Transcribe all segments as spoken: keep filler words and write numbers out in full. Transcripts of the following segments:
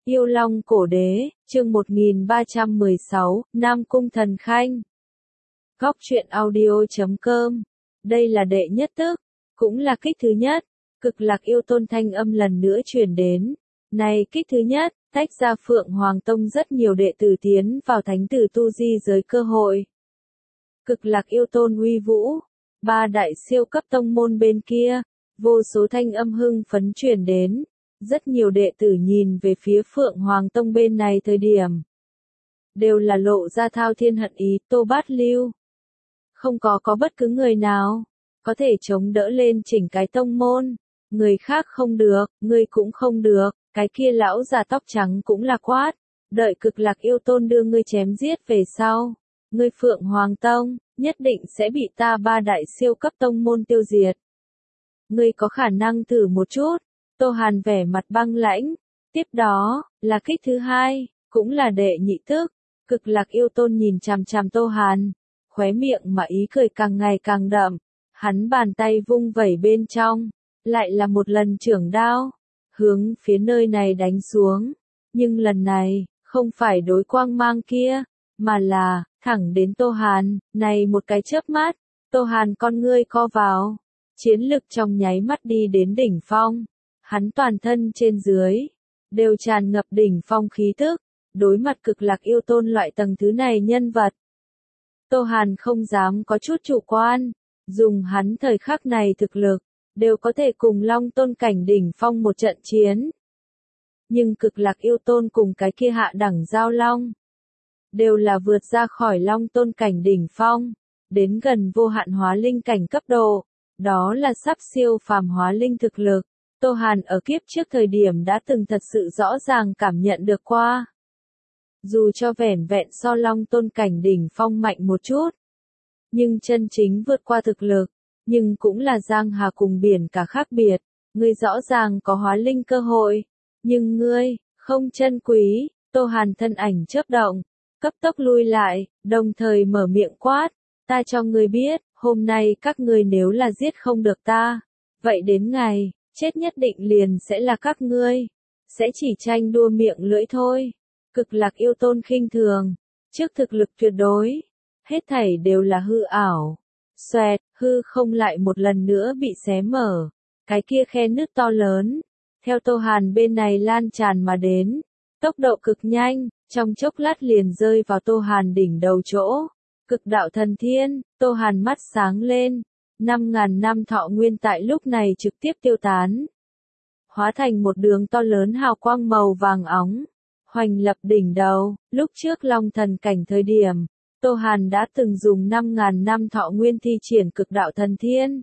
Yêu Long Cổ Đế, chương một nghìn ba trăm mười sáu, Nam Cung Thần Khanh. Góc truyện audio chấm com. Đây là đệ nhất tức, cũng là kích thứ nhất. Cực Lạc Yêu Tôn thanh âm lần nữa truyền đến. Này kích thứ nhất, tách ra Phượng Hoàng Tông rất nhiều đệ tử tiến vào thánh tử tu di giới cơ hội. Cực Lạc Yêu Tôn uy vũ, ba đại siêu cấp tông môn bên kia, vô số thanh âm hưng phấn truyền đến. Rất nhiều đệ tử nhìn về phía Phượng Hoàng Tông bên này thời điểm. Đều là lộ ra thao thiên hận ý, Tô Bát Lưu. Không có có bất cứ người nào, có thể chống đỡ lên chỉnh cái tông môn. Người khác không được, người cũng không được, cái kia lão già tóc trắng cũng là quát. Đợi Cực Lạc Yêu Tôn đưa ngươi chém giết về sau. Ngươi Phượng Hoàng Tông, nhất định sẽ bị ta ba đại siêu cấp tông môn tiêu diệt. Ngươi có khả năng thử một chút. Tô Hàn vẻ mặt băng lãnh. Tiếp đó, là kích thứ hai, cũng là đệ nhị tức. Cực Lạc Yêu Tôn nhìn chằm chằm Tô Hàn, khóe miệng mà ý cười càng ngày càng đậm. Hắn bàn tay vung vẩy bên trong, lại là một lần chưởng đao, hướng phía nơi này đánh xuống. Nhưng lần này, không phải đối quang mang kia, mà là, thẳng đến Tô Hàn. Này một cái chớp mắt, Tô Hàn con ngươi co vào, chiến lực trong nháy mắt đi đến đỉnh phong. Hắn toàn thân trên dưới, đều tràn ngập đỉnh phong khí tức, đối mặt Cực Lạc Yêu Tôn loại tầng thứ này nhân vật. Tô Hàn không dám có chút chủ quan, dùng hắn thời khắc này thực lực, đều có thể cùng Long Tôn cảnh đỉnh phong một trận chiến. Nhưng Cực Lạc Yêu Tôn cùng cái kia hạ đẳng giao long, đều là vượt ra khỏi Long Tôn cảnh đỉnh phong, đến gần vô hạn hóa linh cảnh cấp độ, đó là sắp siêu phàm hóa linh thực lực. Tô Hàn ở kiếp trước thời điểm đã từng thật sự rõ ràng cảm nhận được qua. Dù cho vẻn vẹn so Long Tôn cảnh đỉnh phong mạnh một chút, nhưng chân chính vượt qua thực lực, nhưng cũng là giang hà cùng biển cả khác biệt. Ngươi rõ ràng có hóa linh cơ hội, nhưng ngươi, không chân quý. Tô Hàn thân ảnh chớp động, cấp tốc lui lại, đồng thời mở miệng quát. Ta cho ngươi biết, hôm nay các ngươi nếu là giết không được ta, vậy đến ngày chết nhất định liền sẽ là các ngươi, sẽ chỉ tranh đua miệng lưỡi thôi. Cực Lạc Yêu Tôn khinh thường, trước thực lực tuyệt đối, hết thảy đều là hư ảo. Xoẹt, hư không lại một lần nữa bị xé mở, cái kia khe nứt to lớn, theo Tô Hàn bên này lan tràn mà đến, tốc độ cực nhanh, trong chốc lát liền rơi vào Tô Hàn đỉnh đầu chỗ. Cực đạo thần thiên, Tô Hàn mắt sáng lên. Năm ngàn năm thọ nguyên tại lúc này trực tiếp tiêu tán, hóa thành một đường to lớn hào quang màu vàng óng, hoành lập đỉnh đầu. Lúc trước Long Thần cảnh thời điểm, Tô Hàn đã từng dùng năm ngàn năm thọ nguyên thi triển Cực đạo thần thiên.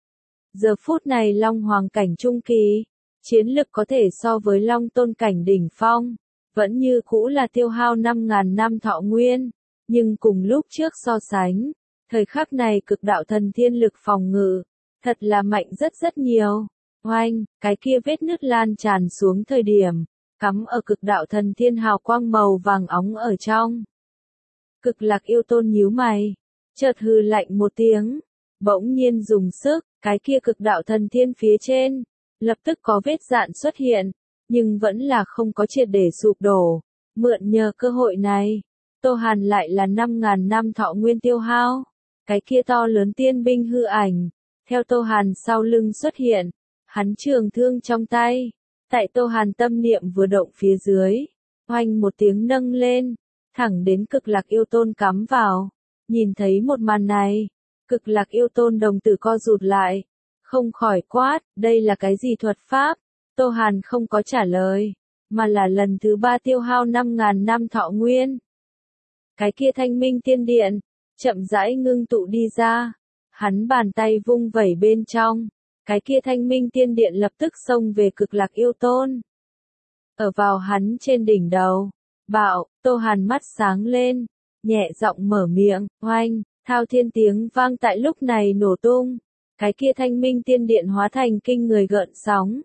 Giờ phút này Long Hoàng cảnh trung kỳ, chiến lực có thể so với Long Tôn cảnh đỉnh phong, vẫn như cũ là tiêu hao năm ngàn năm thọ nguyên, nhưng cùng lúc trước so sánh, thời khắc này Cực đạo thần thiên lực phòng ngự, thật là mạnh rất rất nhiều. Oanh, cái kia vết nứt lan tràn xuống thời điểm, cắm ở Cực đạo thần thiên hào quang màu vàng óng ở trong. Cực Lạc Yêu Tôn nhíu mày, chợt hừ lạnh một tiếng, bỗng nhiên dùng sức, cái kia Cực đạo thần thiên phía trên, lập tức có vết dạn xuất hiện, nhưng vẫn là không có triệt để sụp đổ. Mượn nhờ cơ hội này, Tô Hàn lại là năm ngàn năm thọ nguyên tiêu hao. Cái kia to lớn tiên binh hư ảnh, theo Tô Hàn sau lưng xuất hiện, hắn trường thương trong tay, tại Tô Hàn tâm niệm vừa động phía dưới, oanh một tiếng nâng lên, thẳng đến Cực Lạc Yêu Tôn cắm vào. Nhìn thấy một màn này, Cực Lạc Yêu Tôn đồng tử co rụt lại, không khỏi quát, đây là cái gì thuật pháp? Tô Hàn không có trả lời, mà là lần thứ ba tiêu hao năm ngàn năm thọ nguyên. Cái kia thanh minh tiên điện, chậm rãi ngưng tụ đi ra, hắn bàn tay vung vẩy bên trong, cái kia thanh minh tiên điện lập tức xông về Cực Lạc Yêu Tôn. Ở vào hắn trên đỉnh đầu, bạo, Tô Hàn mắt sáng lên, nhẹ giọng mở miệng, oanh, thao thiên tiếng vang tại lúc này nổ tung, cái kia thanh minh tiên điện hóa thành kinh người gợn sóng.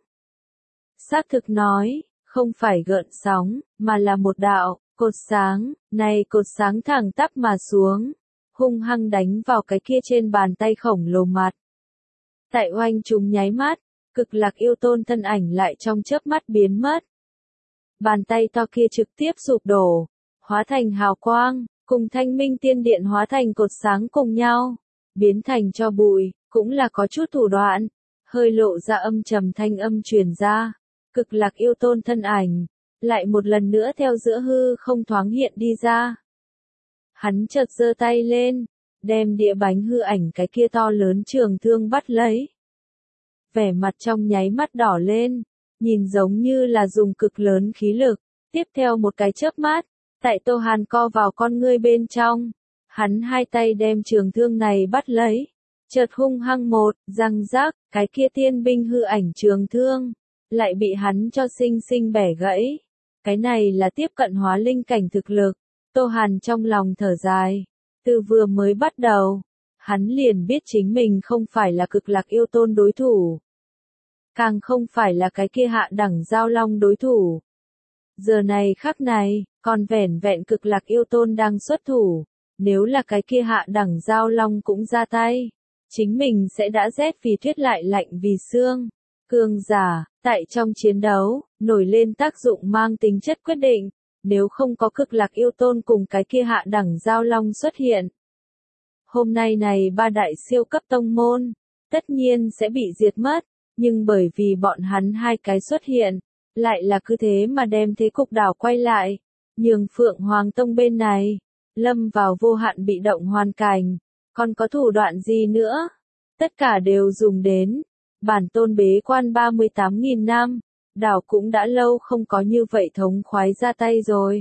Xác thực nói, không phải gợn sóng, mà là một đạo cột sáng, này cột sáng thẳng tắp mà xuống, hung hăng đánh vào cái kia trên bàn tay khổng lồ mặt. Tại oanh trùng nháy mắt, Cực Lạc Yêu Tôn thân ảnh lại trong chớp mắt biến mất. bàn tay to kia trực tiếp sụp đổ, hóa thành hào quang, cùng Thanh Minh Tiên Điện hóa thành cột sáng cùng nhau, biến thành cho bụi, cũng là có chút thủ đoạn, hơi lộ ra âm trầm thanh âm truyền ra, Cực Lạc Yêu Tôn thân ảnh, lại một lần nữa theo giữa hư không thoáng hiện đi ra. Hắn chợt giơ tay lên, đem địa bánh hư ảnh cái kia to lớn trường thương bắt lấy. Vẻ mặt trong nháy mắt đỏ lên, nhìn giống như là dùng cực lớn khí lực, tiếp theo một cái chớp mắt, tại Tô Hàn co vào con ngươi bên trong, hắn hai tay đem trường thương này bắt lấy, chợt hung hăng một, răng rác, cái kia tiên binh hư ảnh trường thương, lại bị hắn cho sinh sinh bẻ gãy. Cái này là tiếp cận hóa linh cảnh thực lực, Tô Hàn trong lòng thở dài, từ vừa mới bắt đầu, hắn liền biết chính mình không phải là Cực Lạc Yêu Tôn đối thủ, càng không phải là cái kia hạ đẳng giao long đối thủ. Giờ này khắc này, còn vẻn vẹn Cực Lạc Yêu Tôn đang xuất thủ, nếu là cái kia hạ đẳng giao long cũng ra tay, chính mình sẽ đã rét vì tuyết lại lạnh vì xương. Cường giả, tại trong chiến đấu, nổi lên tác dụng mang tính chất quyết định, nếu không có Cực Lạc Yêu Tôn cùng cái kia hạ đẳng giao long xuất hiện. Hôm nay này ba đại siêu cấp tông môn, tất nhiên sẽ bị diệt mất, nhưng bởi vì bọn hắn hai cái xuất hiện, lại là cứ thế mà đem thế cục đảo quay lại, nhường Phượng Hoàng Tông bên này, lâm vào vô hạn bị động hoàn cảnh, còn có thủ đoạn gì nữa, tất cả đều dùng đến. Bản tôn bế quan ba mươi tám nghìn năm, đảo cũng đã lâu không có như vậy thống khoái ra tay rồi.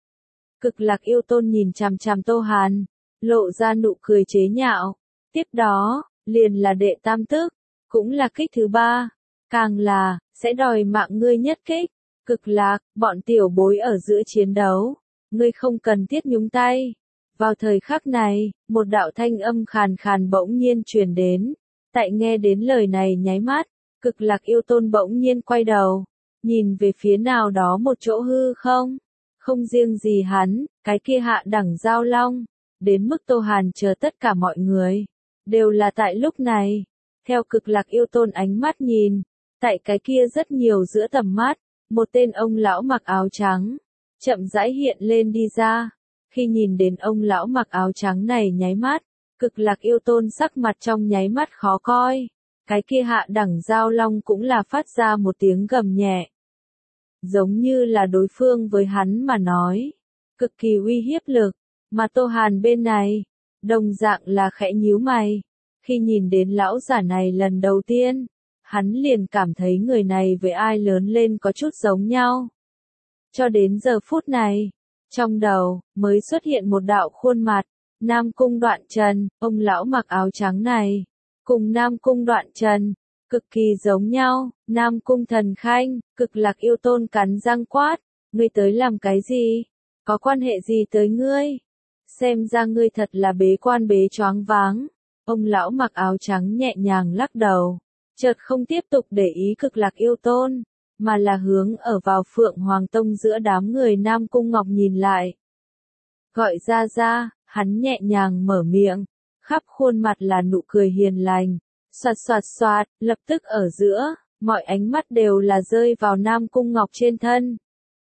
Cực Lạc Yêu Tôn nhìn chằm chằm Tô Hàn, lộ ra nụ cười chế nhạo, tiếp đó, liền là đệ tam tức, cũng là kích thứ ba, càng là, sẽ đòi mạng ngươi nhất kích. Cực Lạc, bọn tiểu bối ở giữa chiến đấu, ngươi không cần thiết nhúng tay. Vào thời khắc này, một đạo thanh âm khàn khàn bỗng nhiên truyền đến. Tại nghe đến lời này nháy mắt, Cực Lạc Yêu Tôn bỗng nhiên quay đầu, nhìn về phía nào đó một chỗ hư không. Không riêng gì hắn, cái kia hạ đẳng giao long, đến mức Tô Hàn chờ tất cả mọi người, đều là tại lúc này. Theo Cực Lạc Yêu Tôn ánh mắt nhìn, tại cái kia rất nhiều giữa tầm mắt, một tên ông lão mặc áo trắng, chậm rãi hiện lên đi ra. Khi nhìn đến ông lão mặc áo trắng này nháy mắt, Cực Lạc Yêu Tôn sắc mặt trong nháy mắt khó coi, cái kia hạ đẳng giao long cũng là phát ra một tiếng gầm nhẹ. Giống như là đối phương với hắn mà nói, cực kỳ uy hiếp lực, mà Tô Hàn bên này, đồng dạng là khẽ nhíu mày. Khi nhìn đến lão giả này lần đầu tiên, hắn liền cảm thấy người này với ai lớn lên có chút giống nhau. Cho đến giờ phút này, trong đầu, mới xuất hiện một đạo khuôn mặt. Nam Cung Đoạn Trần, ông lão mặc áo trắng này, cùng Nam Cung Đoạn Trần, cực kỳ giống nhau. Nam Cung Thần Khanh, Cực Lạc Yêu Tôn cắn răng quát, ngươi tới làm cái gì? Có quan hệ gì tới ngươi? Xem ra ngươi thật là bế quan bế choáng váng. Ông lão mặc áo trắng nhẹ nhàng lắc đầu, chợt không tiếp tục để ý Cực Lạc Yêu Tôn, mà là hướng ở vào Phượng Hoàng Tông giữa đám người Nam Cung Ngọc nhìn lại. Gọi ra ra. Hắn nhẹ nhàng mở miệng, khắp khuôn mặt là nụ cười hiền lành, xoạt xoạt xoạt, lập tức ở giữa, mọi ánh mắt đều là rơi vào Nam Cung Ngọc trên thân.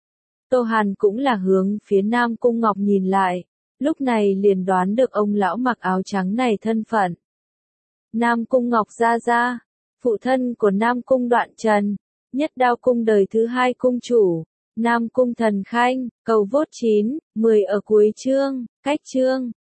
Tô Hàn cũng là hướng phía Nam Cung Ngọc nhìn lại, lúc này liền đoán được ông lão mặc áo trắng này thân phận. Nam Cung Ngọc ra ra, phụ thân của Nam Cung Đoạn Trần, Nhất Đao Cung đời thứ hai cung chủ. Nam Cung Thần Khanh, cầu vốt chín, mười ở cuối chương, cách chương.